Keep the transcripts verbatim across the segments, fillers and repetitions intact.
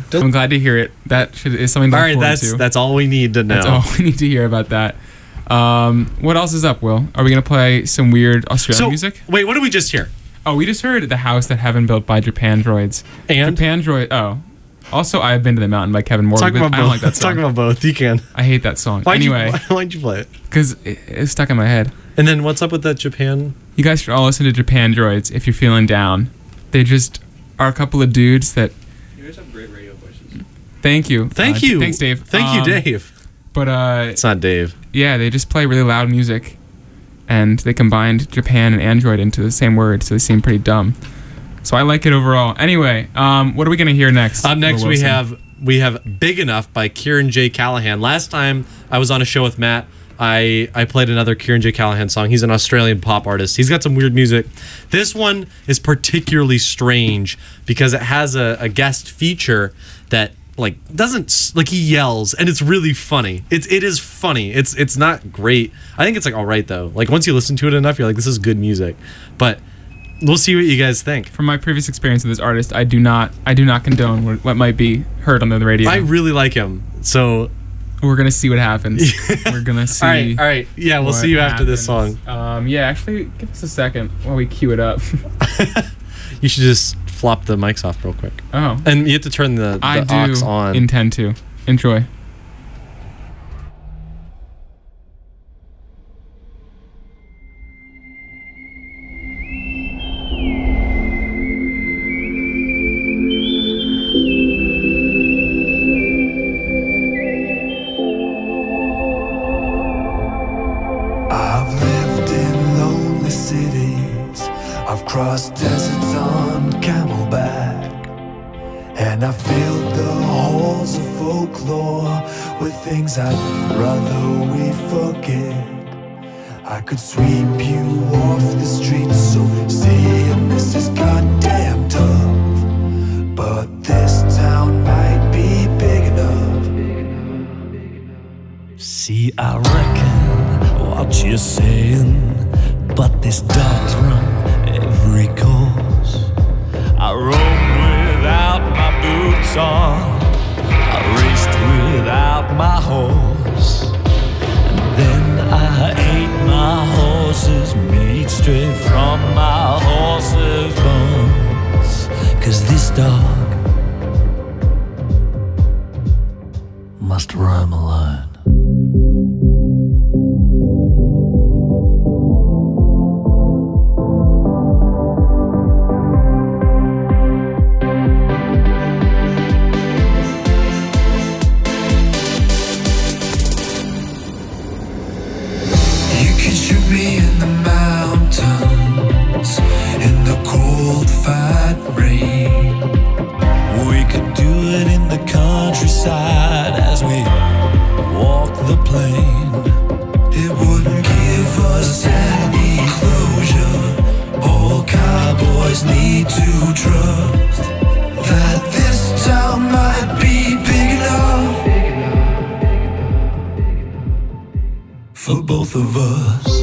I'm glad to hear it. That should, is something to all look right, forward that's to. that's all we need to know. That's all we need to hear about that. Um, what else is up, Will? Are we going to play some weird Australian So, music? wait, what did we just hear? Oh, we just heard The House That Heaven Built by Japan Droids. And? Japan Droid. Oh. Also, I've Been to the Mountain by Kevin Morgan. Talk about I don't both. like that song. Talk about both. You can. I hate that song. Why'd anyway, you, why'd you play it? because it, it's stuck in my head. And then what's up with that Japan? You guys should all listen to Japan Droids if you're feeling down. They just are a couple of dudes that... You guys have great radio voices. Thank you. Thank Uh, you. Thanks, Dave. Thank Um, you, Dave. But, uh... It's not Dave. yeah, they just play really loud music. And they combined Japan and Android into the same word, so they seem pretty dumb. So I like it overall. Anyway, um, what are we going to hear next? Up next, Will we Wilson? have we have "Big Enough" by Kieran J. Callahan. Last time I was on a show with Matt, I I played another Kieran J. Callahan song. He's an Australian pop artist. He's got some weird music. This one is particularly strange because it has a, a guest feature that like doesn't like he yells, and it's really funny. It's it is funny. It's it's not great. I think it's like all right though. Like once you listen to it enough, you're like, this is good music. But we'll see what you guys think. From my previous experience with this artist, I do not I do not condone what, what might be heard on the radio. I really like him. So We're going to see what happens. We're going to see. all right, all right. Yeah, we'll what see you after this song. happens. Um, yeah, actually, give us a second while we cue it up. You should just flop the mics off real quick. Oh. And you have to turn the, the I aux do on. intend to. Enjoy. I've lived in lonely cities, I've crossed deserts on camelback, and I filled the halls of folklore with things I'd rather we forget. I could sweep you off the streets, so saying this is goddamn tough, but this town might be big enough. See, I reckon what you're saying, but this dog's run every course. I roam without my boots on, I raced without my horse, and then I ate my horse's meat straight from my horse's bones. Cause this dog must roam alone. You can shoot me in the mountains, in the cold, fat rain. We could do it in the countryside as we walk the plain. It wouldn't give us any closure. All cowboys need to trust that this town might be big enough for both of us.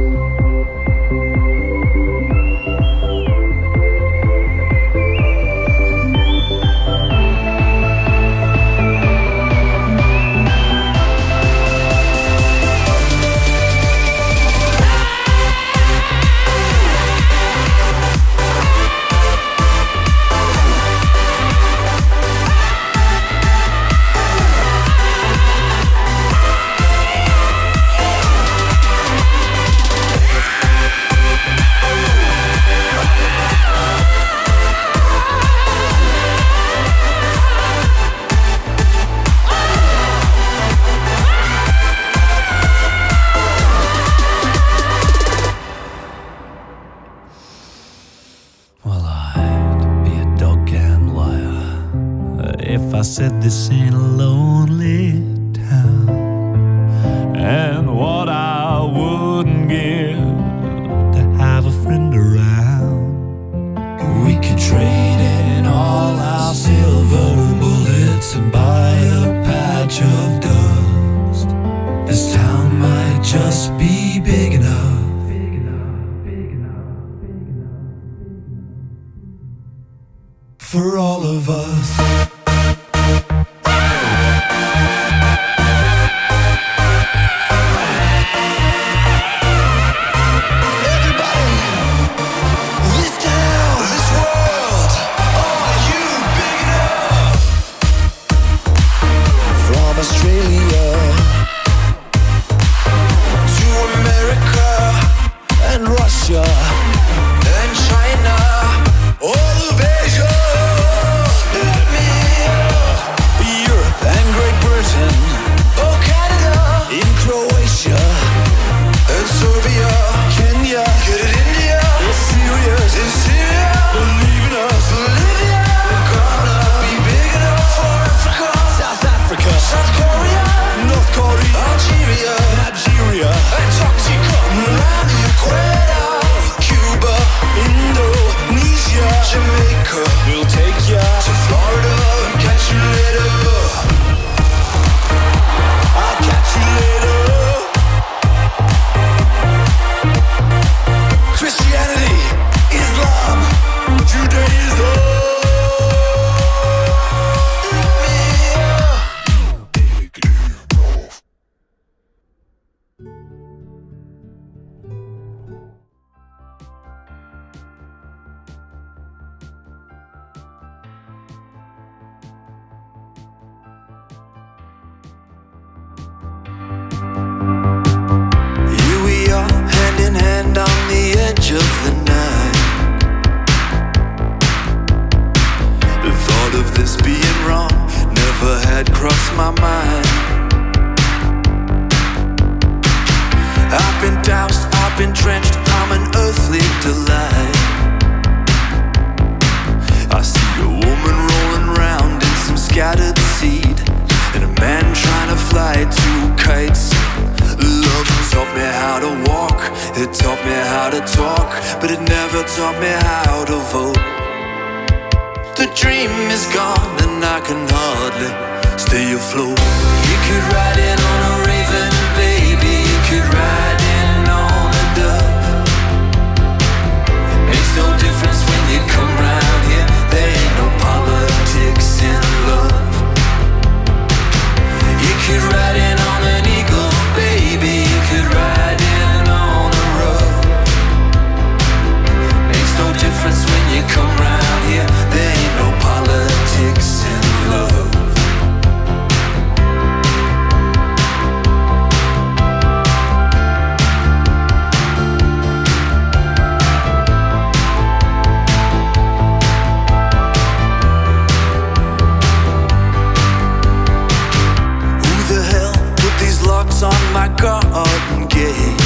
Well, I'd be a dog-gam liar if I said this ain't a lonely town, and what I wouldn't give to have a friend around. We could trade in all our silver bullets and buy a patch of dust. This town might just be big enough for all of us. cross my mind. I've been doused, I've been drenched, I'm an earthly delight. I see a woman rolling round in some scattered seed, and a man trying to fly two kites. Love taught me how to walk, it taught me how to talk, but it never taught me how to vote. The dream is gone and I can hardly stay afloat. You could ride in on a raven, baby, you could ride in on a dove. Makes no difference when you come round here, there ain't no politics in love. You could ride in on an eagle, baby, you could ride in on a rug. Makes no difference when you come round here, there ain't no politics in love. On my garden gate,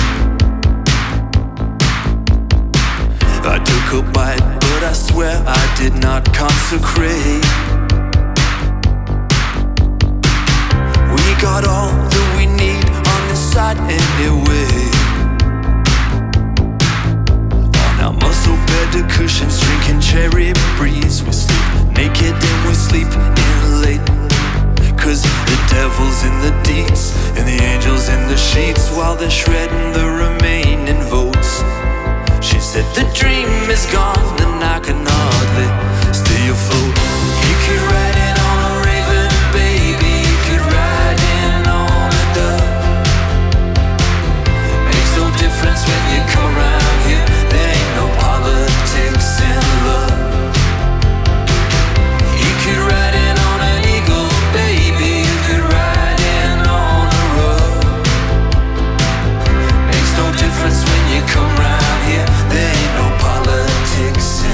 I took a bite, but I swear I did not consecrate. We got all that we need on this side anyway. On our muscle bed to cushions, drinking cherry breeze. We sleep naked and we sleep in late. Cause the devil's in the deeds and the angels in the sheets, while they're shredding the remaining votes. She said the dream is gone and I can hardly stay afloat. You could ride in on a raven, baby, you could ride in on a dove. Makes no difference when you come around here, there ain't no politics in love. You could ride in on an eagle, baby, you could ride in on a rug. Makes no difference when you come round here, there ain't no politics in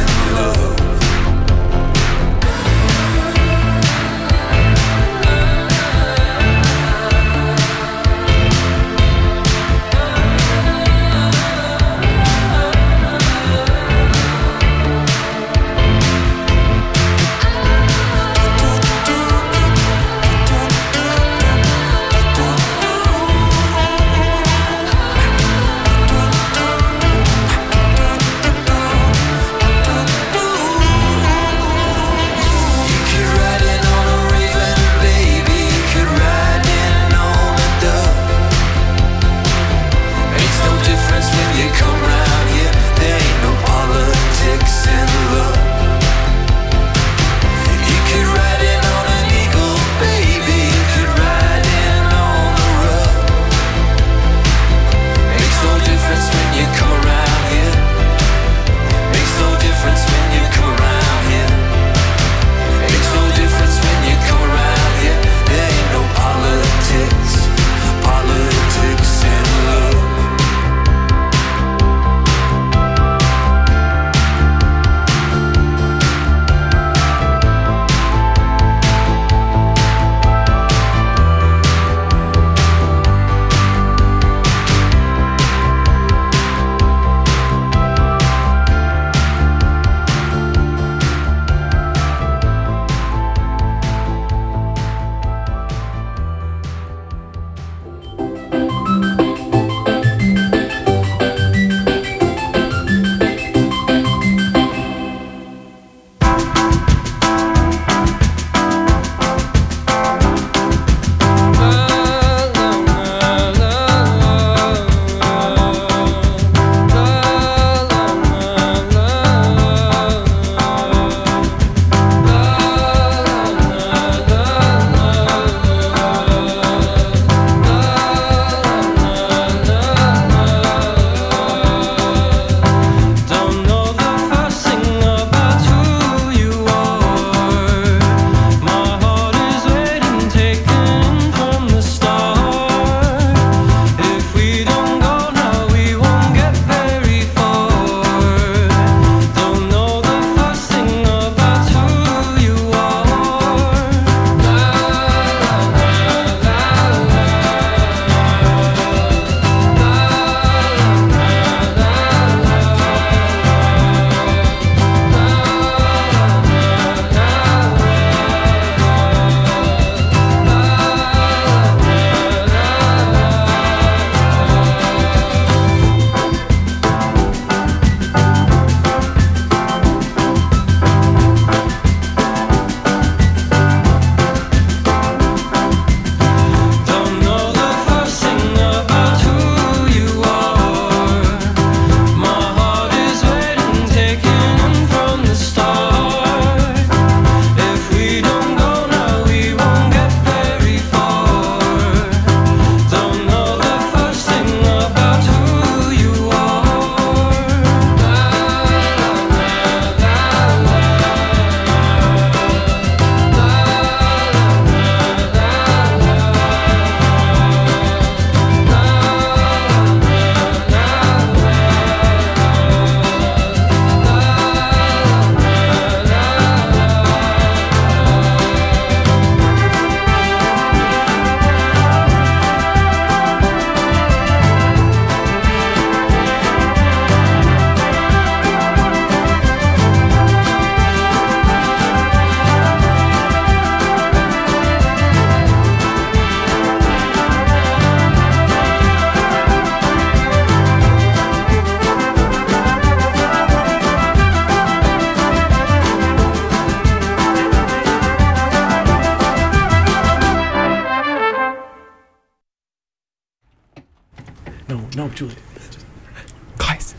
No, no, Julie. Guys.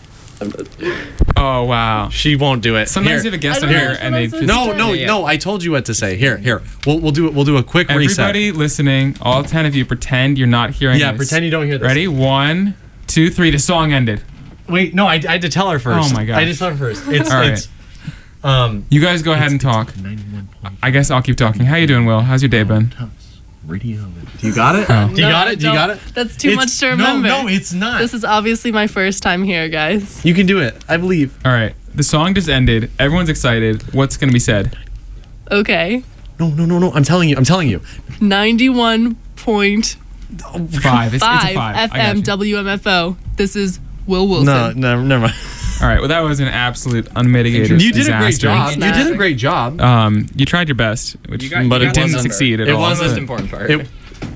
Oh wow. She won't do it. Sometimes Here. you have a guest I on don't know here what and I'm they supposed just No, to no, say. no. I told you what to say. Here, here. We'll we'll do it. We'll do a quick everybody listening, all ten of you, pretend you're not hearing reset. Yeah, this. pretend you don't hear this. Ready? One, two, three. The song ended. Wait, no. I, I had to tell her first. Oh my gosh. I just tell her first. It's All right. it's. Um. You guys go ahead and talk. ninety-one point I guess I'll keep talking. How you doing, Will? How's your day been? Radio. Do you got it? Oh. Do you No, got I it? Do you don't. got it? That's too It's- much to remember. No, no, it's not. This is obviously my first time here, guys. You can do it. I believe. All right. The song just ended. Everyone's excited. What's gonna be said? Okay. No, no, no, no. I'm telling you. I'm telling you. ninety-one point Five. It's, it's a five five. I F got M you. W M F O. This is Will Wilson. No, no, never mind. All right. Well, that was an absolute unmitigated You did a great disaster. job. Thanks, You Matt. did a great job. Um, you tried your best, which You got- But you it got didn't the number. succeed at It all. wasn't- Most but- important part. It,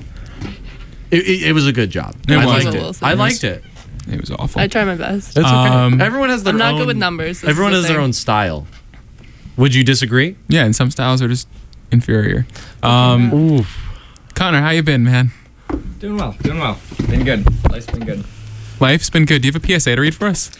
it, it, it was a good job. It I was. liked Will it. Wilson. I liked it. It was awful. I try my best. It's okay. Um, Everyone has their I'm not own, good with numbers. This Everyone is has the their thing. own style. Would you disagree? Yeah, and some styles are just inferior. Um, Ooh. Connor, how you been, man? Doing well. Doing well. Been good. Life's been good. Life's been good. Do you have a P S A to read for us?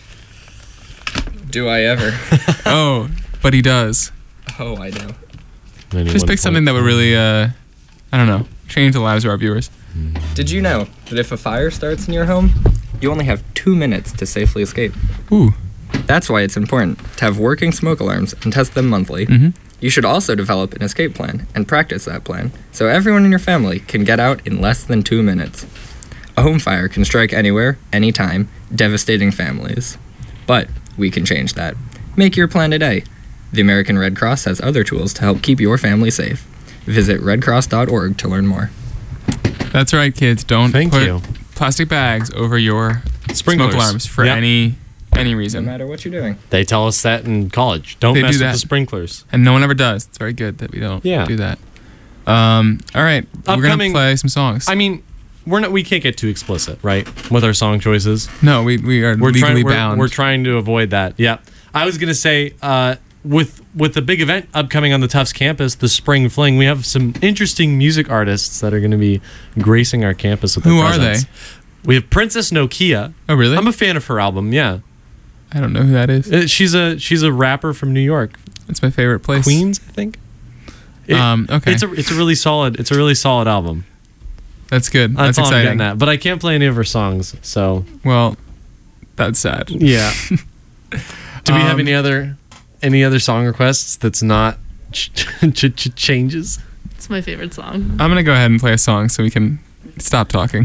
Do I ever? Oh, but he does. Oh, I do. Just pick something that would really, uh, I don't know, change the lives of our viewers. Did you know that if a fire starts in your home, you only have two minutes to safely escape? Ooh. That's why it's important to have working smoke alarms and test them monthly. Mhm. You should also develop an escape plan and practice that plan so everyone in your family can get out in less than two minutes. A home fire can strike anywhere, anytime, devastating families. But we can change that. Make your plan today. The American Red Cross has other tools to help keep your family safe. Visit red cross dot org to learn more. That's right, kids. Don't Thank put you. plastic bags over your Sprinklers. smoke alarms for Yep. any any No reason. matter what you're doing. They tell us that in college. Don't They mess do with that. the sprinklers. And no one ever does. It's very good that we don't Yeah. do that. Um, all right. We're going Upcoming- to play some songs. I mean, we're not. We can't get too explicit, right? With our song choices. no, we, we are We're legally trying. We're, bound. we're trying to avoid that. Yeah. I was gonna say, uh, with with the big event upcoming on the Tufts campus, the Spring Fling, we have some interesting music artists that are going to be gracing our campus with their Who are presence. they? We have Princess Nokia. oh, really? I'm a fan of her album. Yeah, I don't know who that is. Uh, she's a she's a rapper from New York, It's my favorite place. Queens, I think. It- Um, okay. It's a it's a really solid it's a really solid album. That's good. That's, That's, all I'm exciting. getting at. But I can't play any of her songs, so Well, that's sad. yeah. Do we have Um, any other any other song requests that's not ch- ch- ch- changes? It's my favorite song. I'm going to go ahead and play a song so we can stop talking.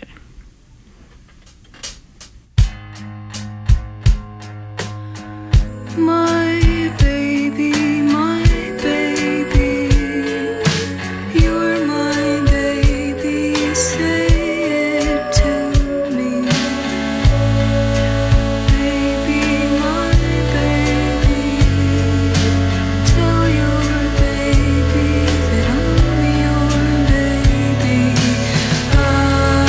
My baby, my baby, you're my baby, say it to me. Baby, my baby, tell your baby that I'm your baby. I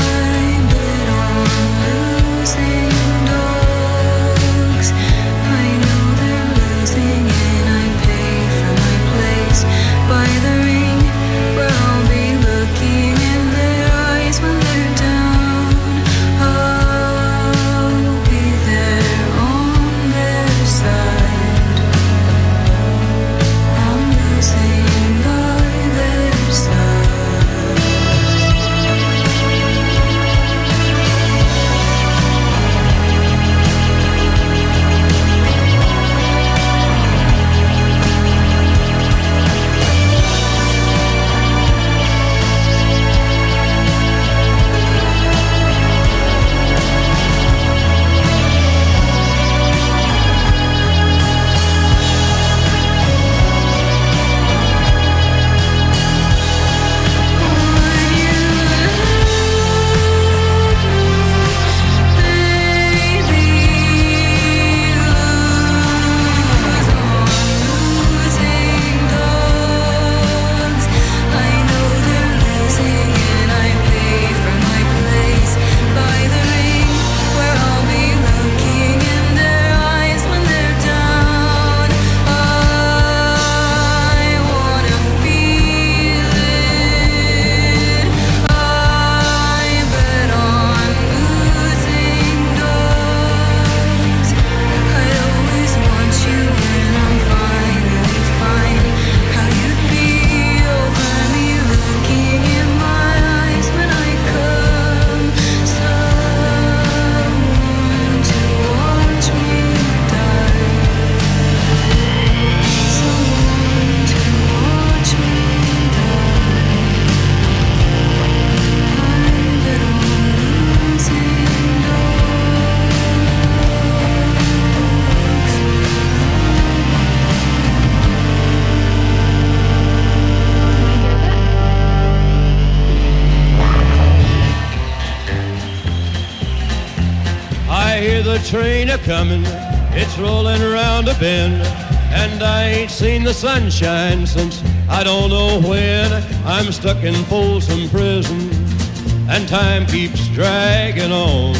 train a-comin', it's rolling around a bend, and I ain't seen the sunshine since I don't know when. I'm stuck in Folsom Prison, and time keeps dragging on.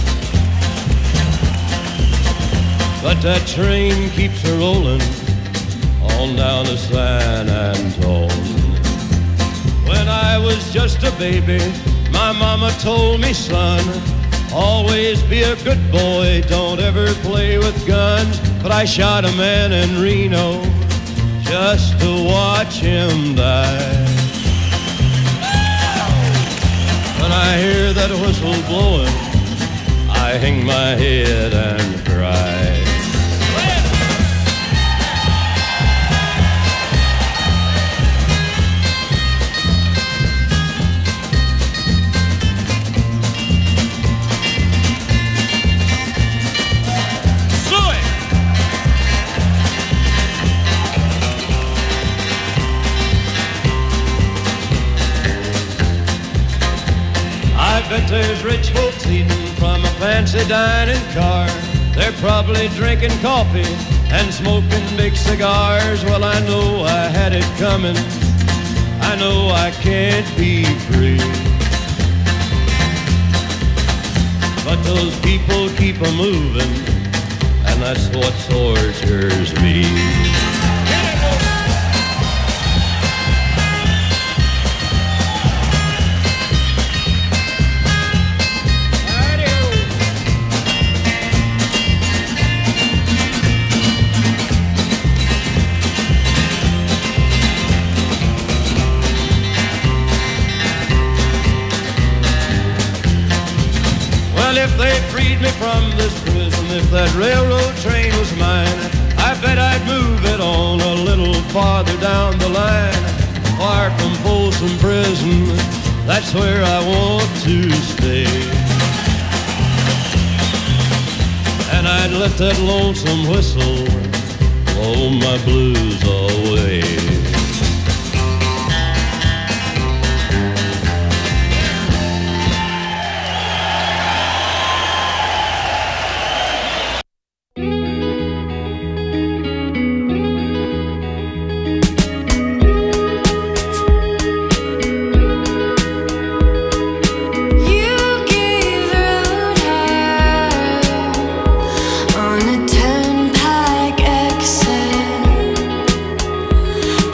But that train keeps a-rollin' on down to San Antone. When I was just a baby, my mama told me, son, always be a good boy, don't ever play with guns. But I shot a man in Reno just to watch him die. When I hear that whistle blowing, I hang my head and cry. I bet there's rich folks eating from a fancy dining car. They're probably drinking coffee and smoking big cigars. Well, I know I had it coming. I know I can't be free. But those people keep a-moving, and that's what tortures me. Well, if they freed me from this prison, if that railroad train was mine, I bet I'd move it on a little farther down the line. Far from Folsom Prison, that's where I want to stay. And I'd let that lonesome whistle blow my blues away. On a turnpike exit,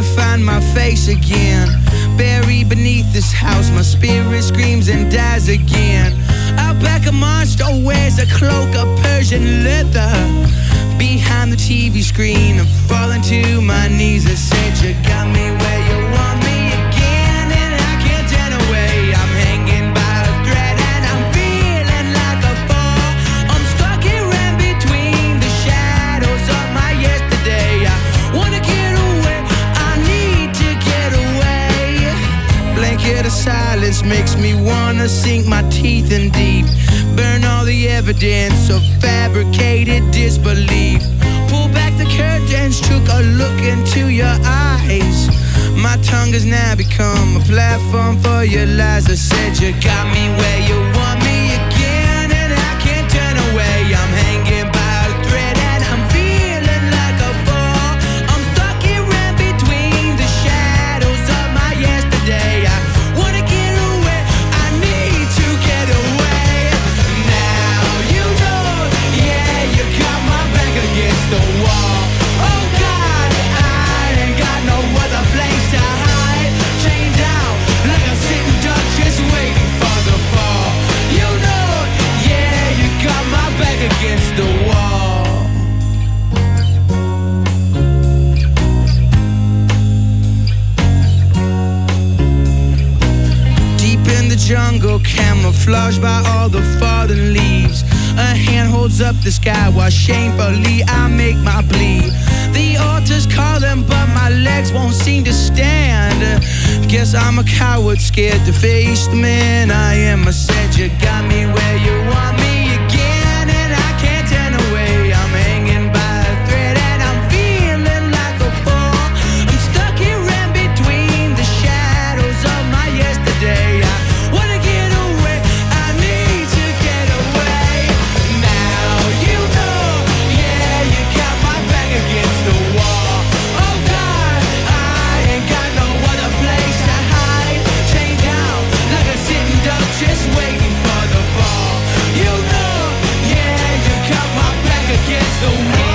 never find my face again. Buried beneath this house, my spirit screams and dies again. Out back a monster wears a cloak of Persian leather. Behind the T V screen, I'm falling to my knees. I said you got me where you want me again, and I can't turn away. I'm hanging by a thread and I'm feeling like a fall. I'm stuck here in between the shadows of my yesterday. I wanna get away, I need to get away. Blanket of silence makes me wanna sink my teeth in deep. Burn all the evidence of fabricated disbelief. Pull back the curtains, took a look into your eyes. My tongue has now become a platform for your lies. I said you got me where you want me again, and I can't turn away. I'm hanging by a thread and I'm feeling like a fall. I'm stuck here in between the shadows of my yesterday. I wanna get away, I need to get away. Now you know, yeah, you got my back against the wall. Oh God, I ain't got no other place to hide. Chained down like a sitting duck, just waiting for the fall. You know, yeah, you got my back against the wall. Deep in the jungle, camouflaged by all the fallen leaves. A hand holds up the sky while shamefully I make my plea. The altar's calling, but my legs won't seem to stand. Guess I'm a coward, scared to face the man I am. I said you got me where you want me again, and I can't turn away. I'm hanging by a thread and I'm feeling like a fall. I'm stuck here in between the shadows of my yesterday. I wanna get away, I need to get away. Now you know, yeah, you got my back against the wall. Oh God, I ain't got no other place to hide. Chained down like a sitting duck, just waiting for the fall. You know, yeah, you got my back against the wall.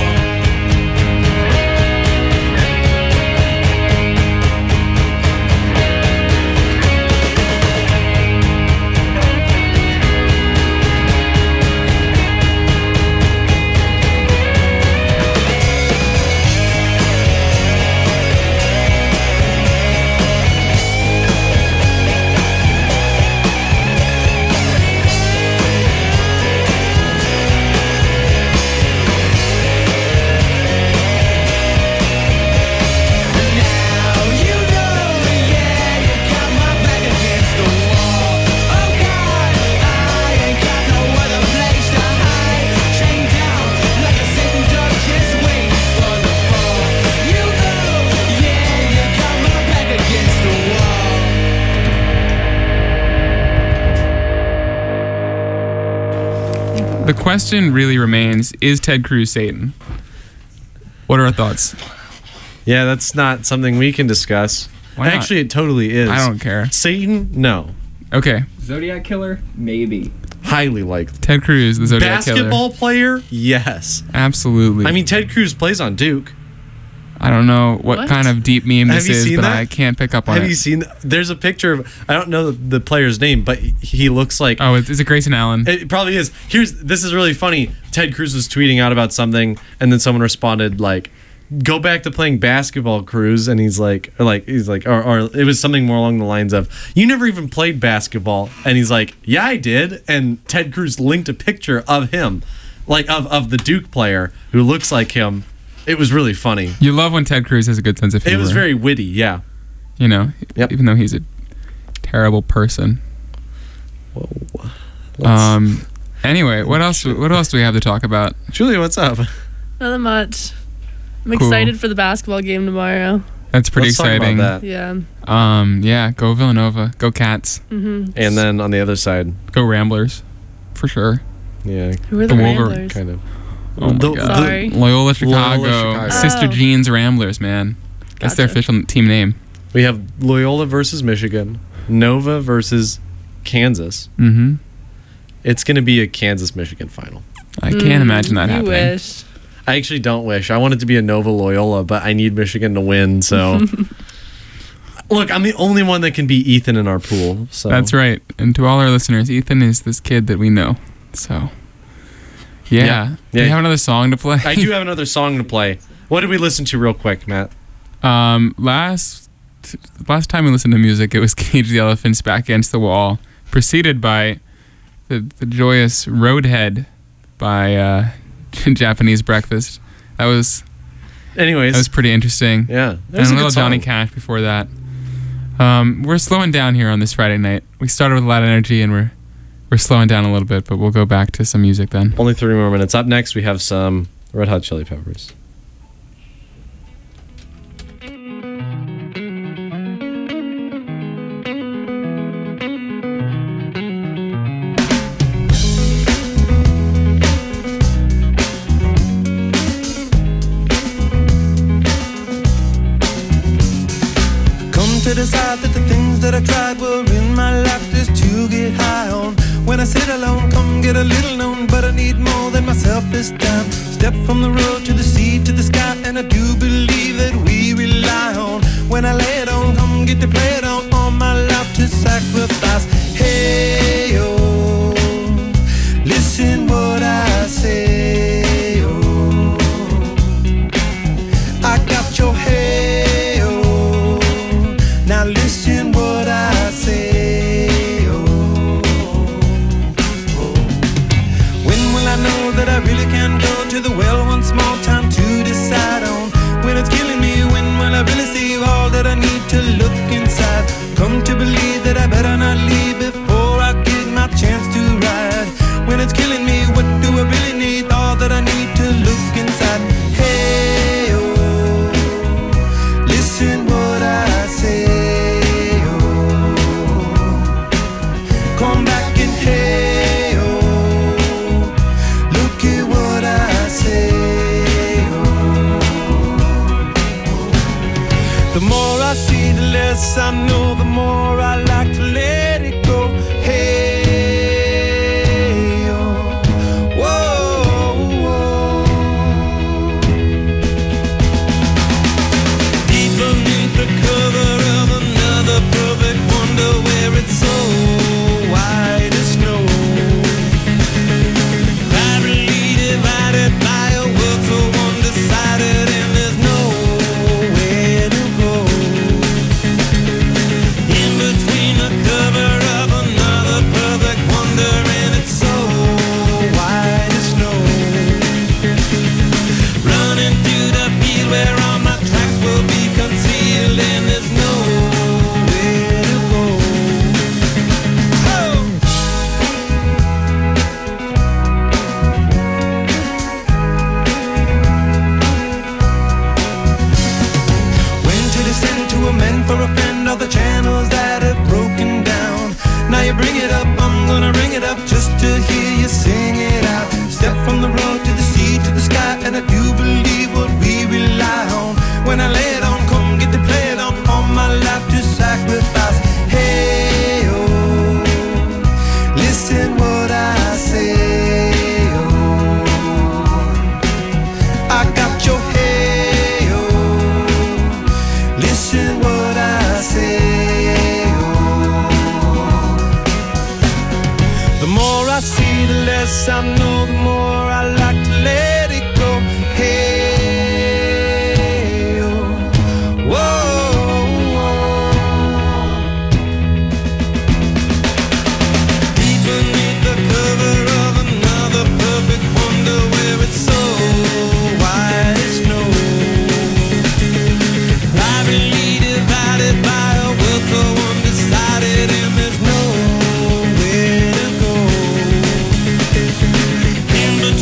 Now you know, yeah, you got my back against the wall. Oh God, I ain't got no other place to hide. Chained down like a sitting duck, just waiting for the fall. You know, yeah, you got my back against the wall. The question really remains: is Ted Cruz Satan? What are our thoughts? Yeah, that's not something we can discuss. Why not? Actually, it totally is. I don't care. Satan? No. Okay, Zodiac Killer? Maybe. Highly likely. Ted Cruz, the Zodiac Basketball Killer. player? Yes. Absolutely. I mean, Ted Cruz plays on Duke. I don't know what, What? kind of deep meme Have this you is, seen but that? I can't pick up on Have it. you seen? There's a picture of. I don't know the, the player's name, but he looks like. Oh, it's, is it Grayson Allen? It probably is. Here's this is really funny. Ted Cruz was tweeting out about something, and then someone responded like, "Go back to playing basketball, Cruz." And he's like, or like he's like, or, or it was something more along the lines of, "You never even played basketball." And he's like, "Yeah, I did." And Ted Cruz linked a picture of him, like of of the Duke player who looks like him. It was really funny. You love when Ted Cruz has a good sense of humor. It was very witty. Yeah. you know, Yep. even though he's a terrible person. Whoa. Um. Anyway, what else? What else do we have to talk about? Julia, what's up? Nothing much. I'm Cool. excited for the basketball game tomorrow. That's pretty Let's talk about exciting. that. Yeah. Um. Yeah. Go Villanova. Go Cats. Mm-hmm. And then on the other side, Go Ramblers. For sure. yeah, Who are the The Wolver- Ramblers? kind of. Oh my The- God. Sorry. Loyola Chicago. Chicago. Sister Oh. Jean's Ramblers, man. That's their Gotcha. official team name. We have Loyola versus Michigan, Nova versus Kansas. Mm-hmm. It's going to be a Kansas-Michigan final. I can't Mm, imagine that you happening. wish. I actually don't wish. I want it to be a Nova Loyola, but I need Michigan to win. So, look, I'm the only one that can beat Ethan in our pool. So That's right. And to all our listeners, Ethan is this kid that we know. So, yeah. Yeah. Do Yeah. you have another song to play? I do have another song to play. What did we listen to real quick, Matt? Um, last last time we listened to music, it was Cage the Elephant's Back Against the Wall, preceded by the the joyous Roadhead by uh, Japanese Breakfast. That was Anyways, that was pretty interesting. yeah, that And was a a little good Johnny song. Cash before that. Um, we're slowing down here on this Friday night. We started with a lot of energy, and we're we're slowing down a little bit, but we'll go back to some music then. Only three more minutes. Up next, we have some Red Hot Chili Peppers. Come to decide that the things that I tried were in my life just to get high on. When I sit alone, come get a little known, but I need more than myself this time. Step from the road to the sea to the sky, and I do believe that we rely on. When I lay it on, come get to play it on, all my life to sacrifice. Hey, oh, listen what I say, oh, I got your hey, oh, now listen what I say, oh, oh. When will I know that I really can go to the well one small time to decide on? When it's killing me, when will I really see all that I need to look inside? Come to believe that I better not leave before I get my chance to ride. When it's killing me, what do I really need? All that I need to look inside. Hey, oh, listen what I say, oh, come back and hey, oh, look at what I say, oh. The more I see, the less I know, the more I like to let it go. Hey, oh, whoa, whoa. Deep beneath the cover of another perfect wonder, where it's so white as snow, privately divided by a world so undecided, and there's nowhere to go. In between the cover of another perfect wonder, and it's so white as snow, running through the field where all my tracks will be concealed, and there's nowhere to go. Oh! When to descend to amend for a friend all the channels that have broken down. Now you bring it up, I'm gonna ring it up just to hear you sing it out. Step from the road to the sea to the sky, and I do believe what we rely on. When I lay it on, come get to play it on, all my life to sacrifice. Hey, oh, listen what I say, oh, I got your hey, oh, listen what I say, oh. The more I see, the less I know, the more I like to let it go. Hey, oh, whoa, whoa. Deep beneath the cover of another perfect wonder, where it's so white as snow, privately divided by a world so undecided, and there's nowhere to go. In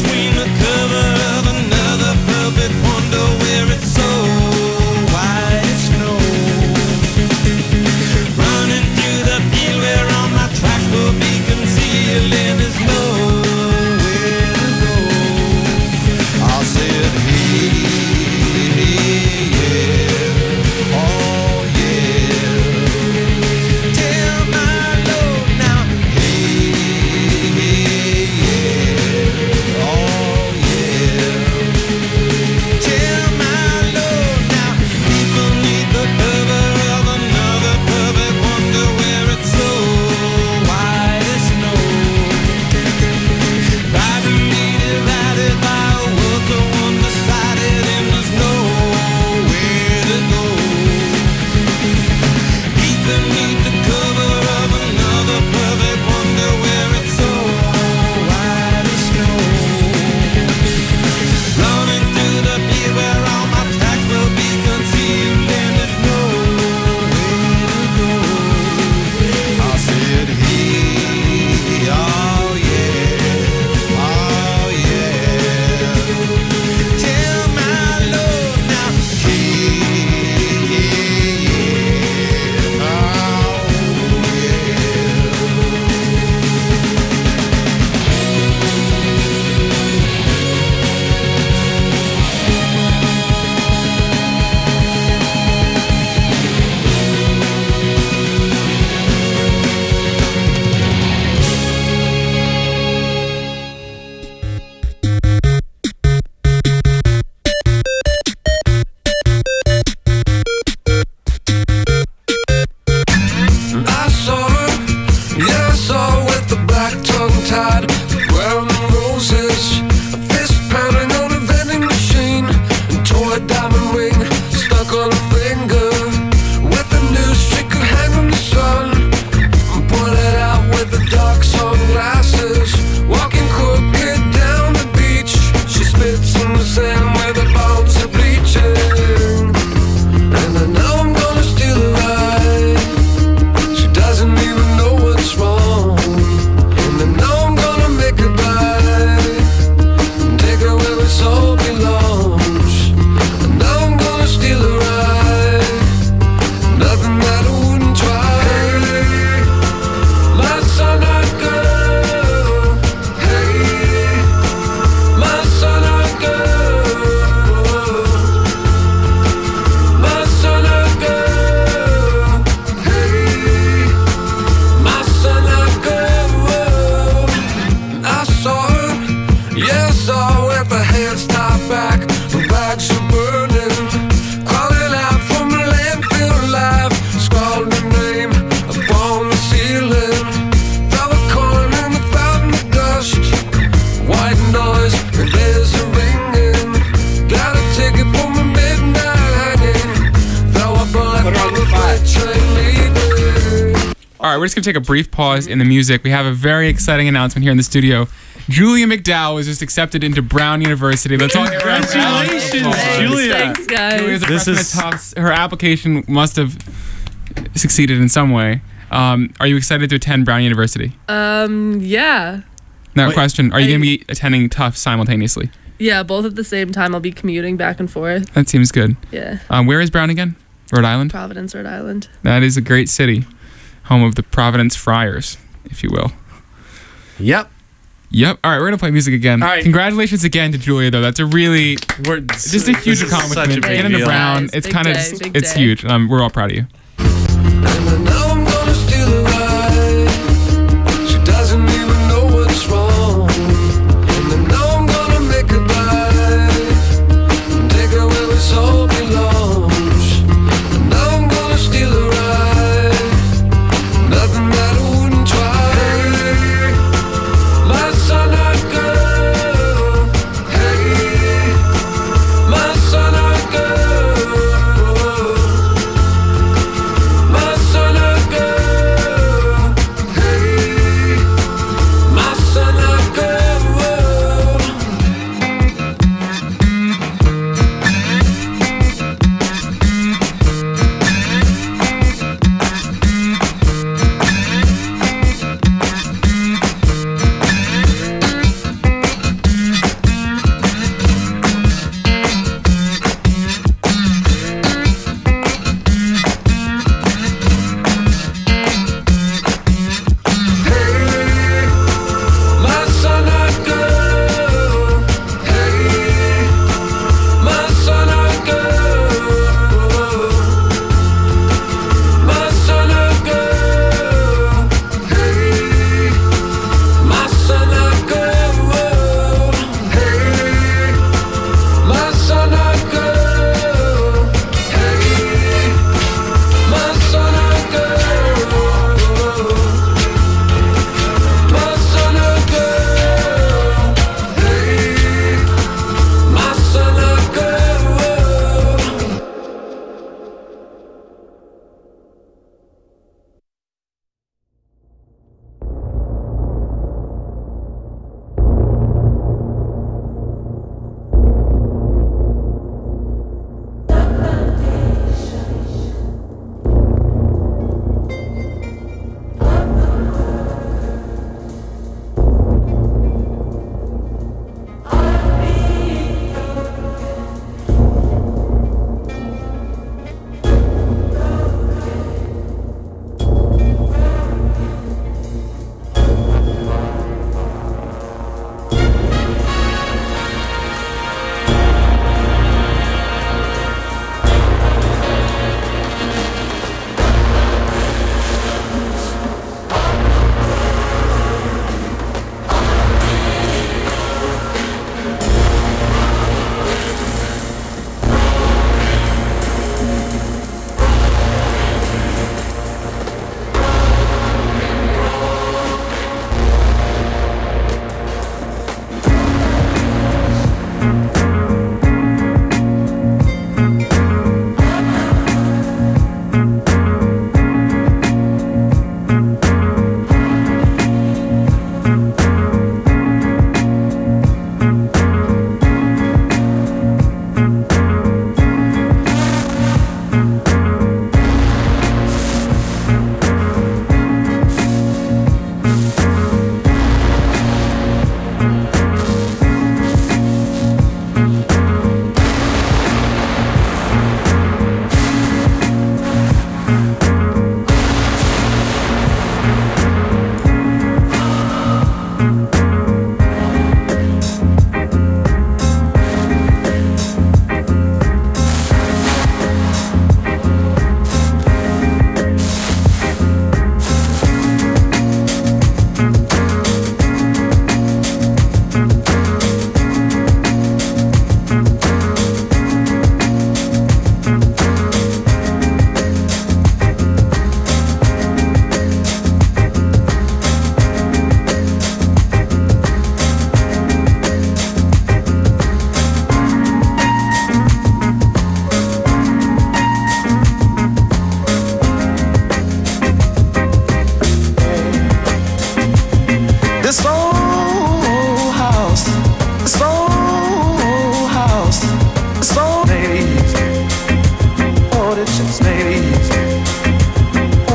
All right, we're just going to take a brief pause in the music. We have a very exciting announcement here in the studio. Julia McDowell was just accepted into Brown University. Let's all give her a round of Congratulations, applause. Julia. Thanks, guys. Julia's a This freshman is- at Tufts. Her application must have succeeded in some way. Um, are you excited to attend Brown University? Um, yeah. Now, Wait, question, are you I- going to be attending Tufts simultaneously? Yeah, both at the same time. I'll be commuting back and forth. That seems good. Yeah. Um, where is Brown again? Rhode Island? Providence, Rhode Island. That is a great city. Home of the Providence Friars, if you will. Yep. Yep. All right, we're going to play music again. All right. Congratulations again to Julia, though. That's a really, We're just a huge this is accomplishment. Such a big Get into deal. Brown. Nice. It's Big kind of, day, big it's day. huge. Um, we're all proud of you. And now I'm gonna steal a ride. She doesn't even know what's wrong. And then now I'm gonna make her buy and take her where it all belongs. And now I'm gonna steal a ride. Nothing that I wouldn't try. Hey, my sunlight girl. Hey, my sunlight girl. My sunlight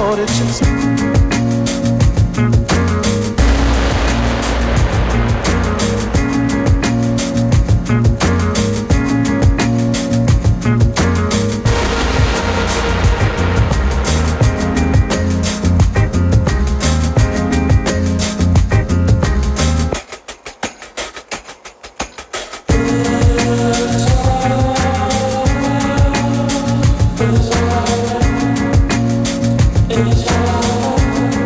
shortages. It's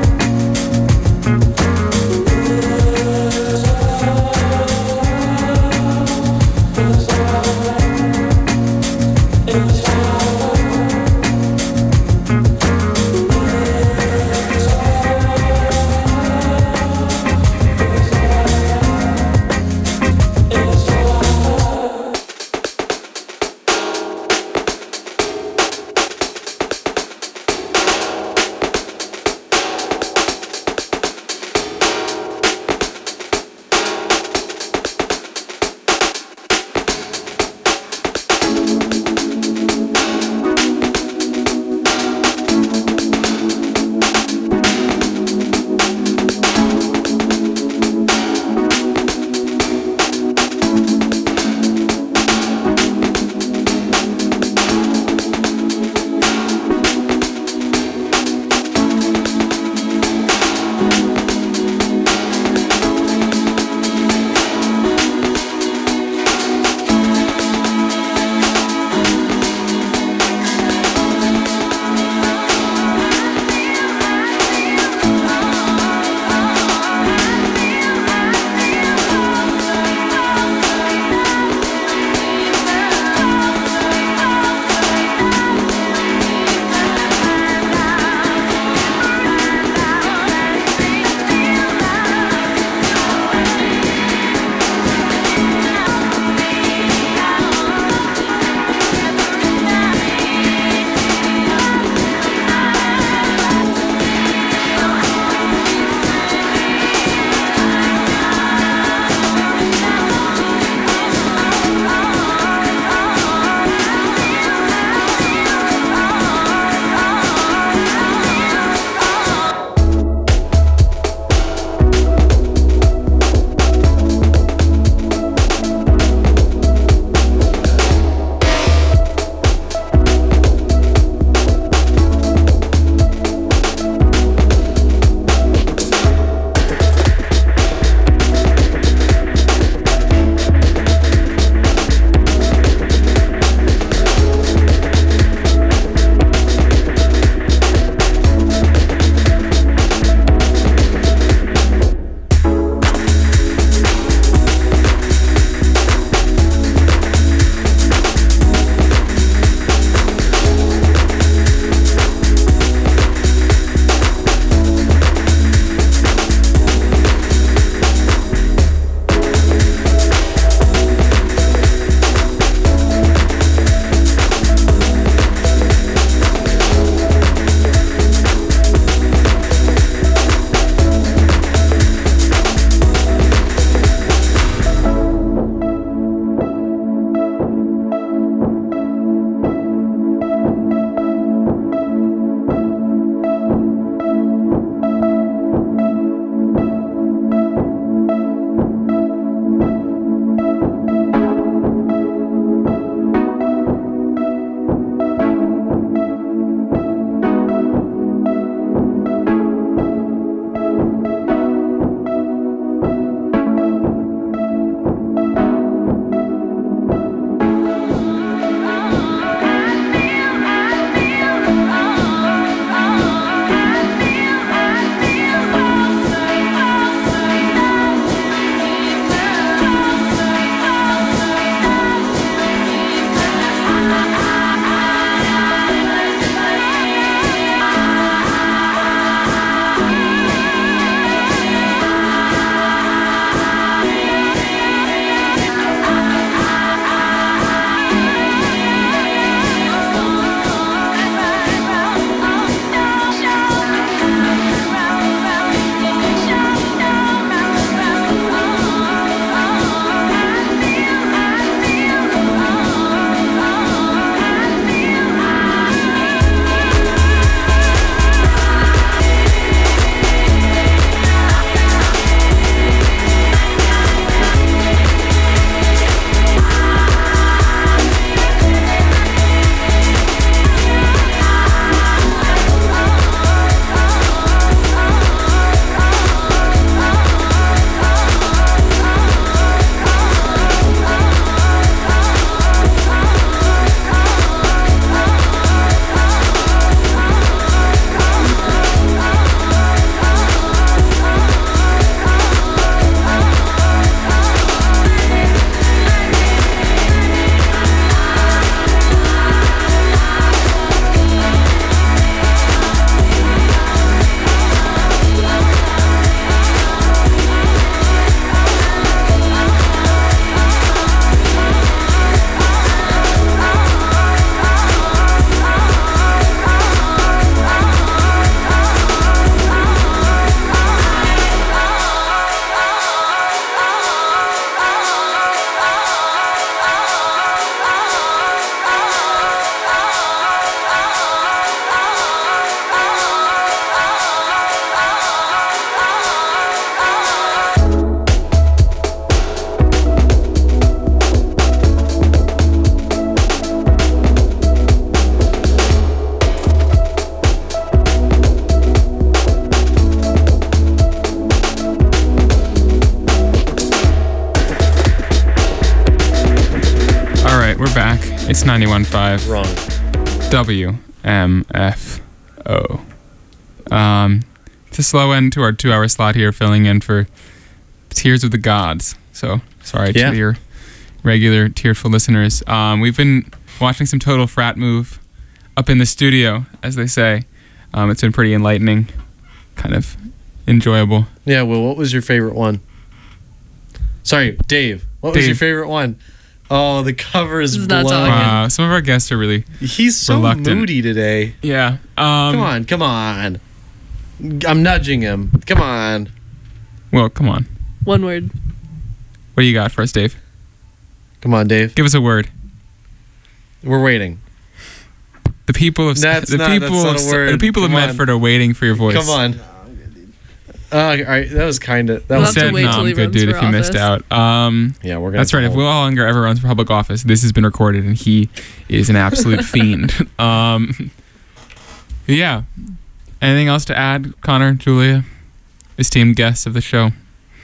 It's ninety-one point five. Wrong. W M F O. Um, it's a slow end to our two-hour slot here, filling in for Tears of the Gods. So, sorry Yeah. to your regular tearful listeners. Um, we've been watching some Total Frat Move up in the studio, as they say. Um, it's been pretty enlightening, kind of enjoyable. Yeah, well, what was your favorite one? Sorry, Dave. What was Dave. your favorite one? Oh, the cover is This is not blown. talking. Wow, some of our guests are really, He's so Reluctant. moody today. yeah. Um, Come on, come on. I'm nudging him. Come on. Well, come on. One word. What do you got for us, Dave? Come on, Dave. Give us a word. We're waiting. The people of That's the not- people that's not of a word. the people Come of on. Medford are waiting for your voice. Come on. Uh, all right, that was kind of that We'll was have to Said, wait no, till I'm he good, runs dude. for If you missed office. out, um, yeah. We're gonna. that's right. If have to Will hold- Hollinger ever runs for public office, this has been recorded, and he is an absolute fiend. Um, yeah. Anything else to add, Connor, Julia, esteemed guests of the show?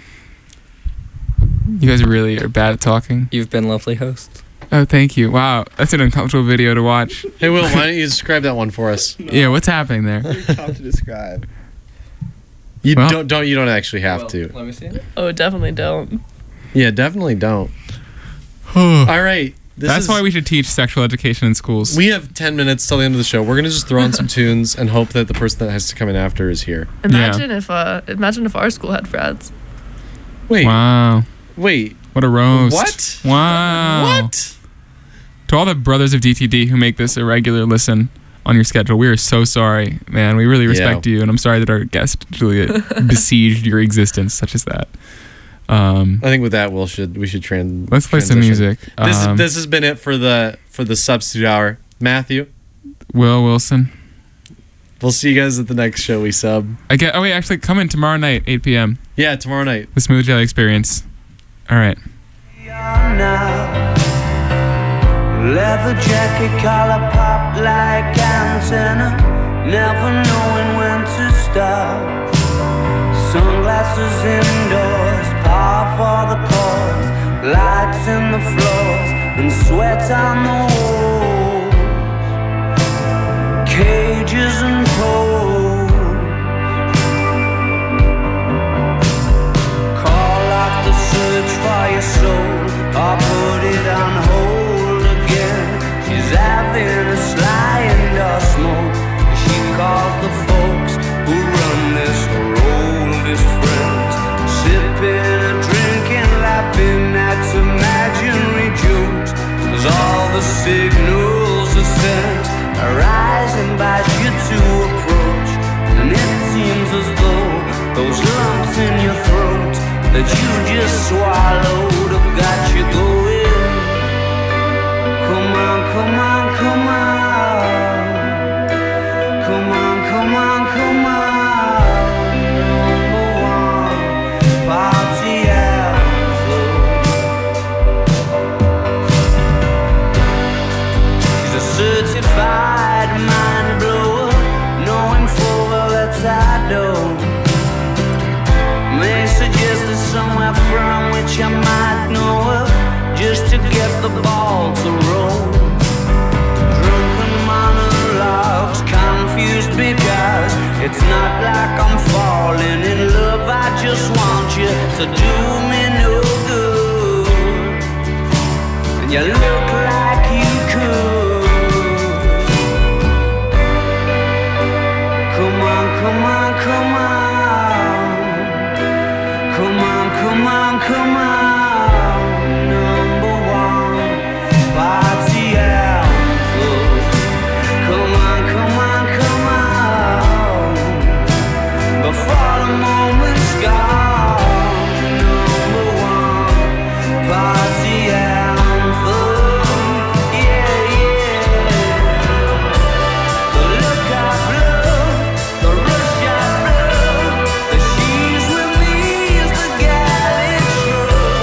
You guys really are bad at talking. You've been lovely hosts. Oh, thank you. Wow, that's an uncomfortable video to watch. Hey, Will, why don't you describe that one for us? Yeah, what's happening there? Tough to describe. You Well- don't don't you don't actually have to. Let me see it. Oh, definitely don't. Yeah, definitely don't. All right. This That's is, why we should teach sexual education in schools. we have ten minutes till the end of the show. We're gonna just throw on some tunes and hope that the person that has to come in after is here. Imagine if uh, imagine if our school had frats. Wait, Wow. wait. What a roast. What? Wow. What? To all the brothers of D T D who make this a regular listen on your schedule, we are so sorry, man. We really respect Yeah. you, and I'm sorry that our guest, Julia, besieged your existence such as that. Um, I think with that, Will should we should trans. let's play some transition. music. This Um, this has been it for the for the substitute hour. Matthew, Will Wilson. we'll see you guys at the next show we sub. I get. Oh wait, actually, come in tomorrow night, eight p.m. Yeah, tomorrow night. The Smooth Jelly Experience. All right. Leather jacket, collar pop like antenna, never knowing when to stop. Sunglasses indoors, par for the cause, lights in the floors and sweat on the walls, cages and poles. Call off the search for your soul, or put it on hold again. She's having a sly and a smoke. She calls the folks who run this, her oldest friends, sipping and drinking, laughing at imaginary jokes. As all the signals are sent, her eyes invite you to approach, and it seems as though those lumps in your throat that you just swallowed have got you going. Come on, come on, come on. Come on, come on, come on. Number one, party outflow. She's a certified mind blower, knowing full well that's I don't. May suggest there's somewhere from which I might know her, just to get the ball to roll. Drunken monologues, confused because it's not like I'm falling in love. I just want you to do me no good, and you look like you could. Come on, come on, come on. Come on, come on, come on. Number one, party outflow. Come on, come on, come on. Before the moment's gone. Number one, party outflow. Yeah, yeah. The look I blow, the rush I blow, the she's with me is the gal it shows.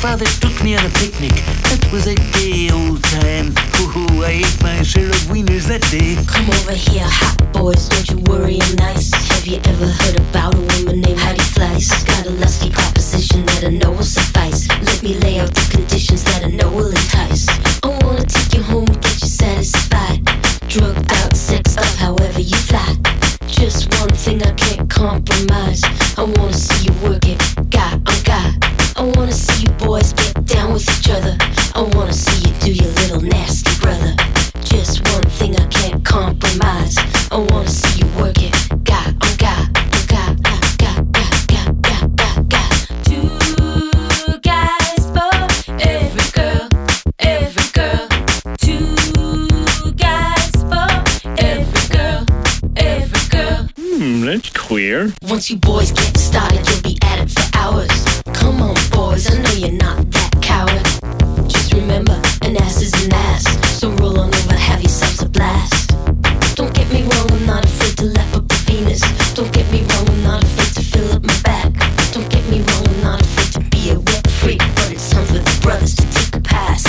father took me on a picnic. That was a gay old time. Ooh, I ate my share of wieners that day. Come over here, hot boys, don't you worry, I'm nice. Have you ever heard about a woman named Heidi Fleiss? I've got a lusty proposition that I know will suffice. Let me lay out the conditions that I know will entice. I wanna take you home, get you satisfied. Drugged out, sex up, however you fly. Just one thing I can't compromise. I wanna see you work it, guy on guy. I wanna see you boys get down with each other. I wanna see you do your little nasty brother. Just one thing I can't compromise. I wanna see you work it, guy on guy, on guy, guy, guy, guy, guy, guy, guy. Two guys for every girl, every girl. Two guys for every girl, every girl. Hmm, that's queer. Once you boys get started, you'll be at it for hours. Come on, boys, I know you're not that coward. Just remember, an ass is an ass. So roll on over, have yourselves a blast. Don't get me wrong, I'm not afraid to lap up the Venus. Don't get me wrong, I'm not afraid to fill up my back. Don't get me wrong, I'm not afraid to be a wet freak. But it's time for the brothers to take a pass.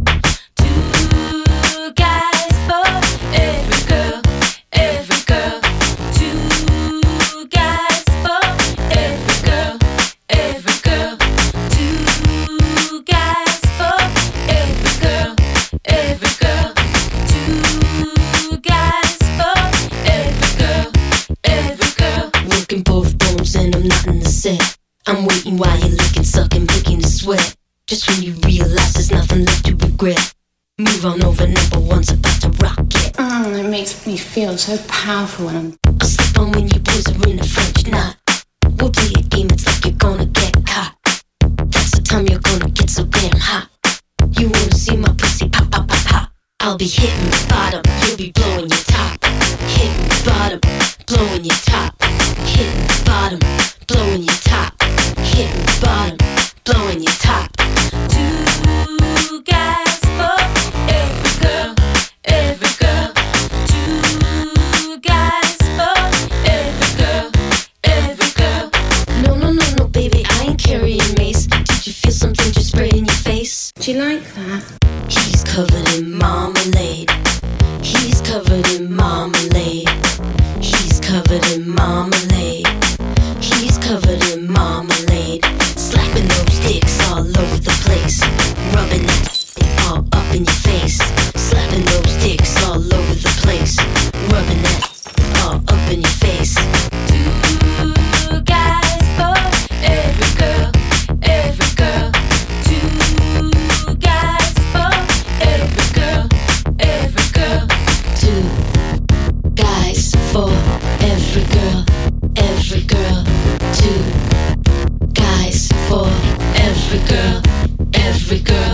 Two guys for every girl, every girl. Two guys for every girl, every girl. Two guys for every girl, every girl. Two guys for every girl, every girl. Working both bones and I'm not in the set. I'm waiting while you're licking, sucking, making it sweat. Just when you realize there's nothing left to regret. Move on over, number one's about to rock it. Mm, it makes me feel so powerful when I'm. I'll slip on when you boys are in a French knot. We'll play a game, it's like you're gonna get caught. That's the time you're gonna get so damn hot. You wanna see my pussy pop, pop, pop, pop. I'll be hitting the bottom, you'll be blowing your top. Hitting the bottom, blowing your top. Hitting the bottom, blowing your top. Hitting the bottom, blowing your top. Two guys for every girl, every girl. Two guys for every girl, every girl. No, no, no, no, baby, I ain't carrying mace. Did you feel something just spray in your face? Do you like that? He's covered in marmalade. He's covered in marmalade. He's covered in marmalade. He's covered in marmalade. Slapping those dicks all over the place. Rubbing that all up in your face. Slapping those dicks all over the place. Rubbing that all up in your face. Two guys for every girl, every girl. Two guys for every girl, every girl. Two guys for every girl, every girl. Two guys for every girl, every girl.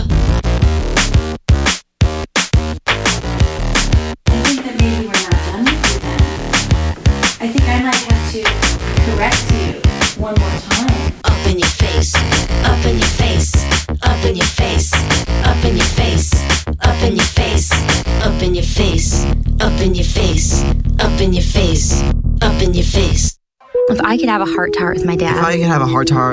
I think that maybe we're not done with you then. I think I might have to correct you one more time. Up in your face, up in your face, up in your face, up in your face, up in your face, up in your face, up in your face, up in your face, up in your face. If I could have a heart to heart with my dad. If I could have a heart to heart